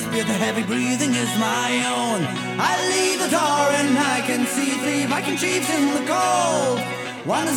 Yet the heavy breathing is my own. I leave the door and I can see 3 Viking chiefs in the cold. One is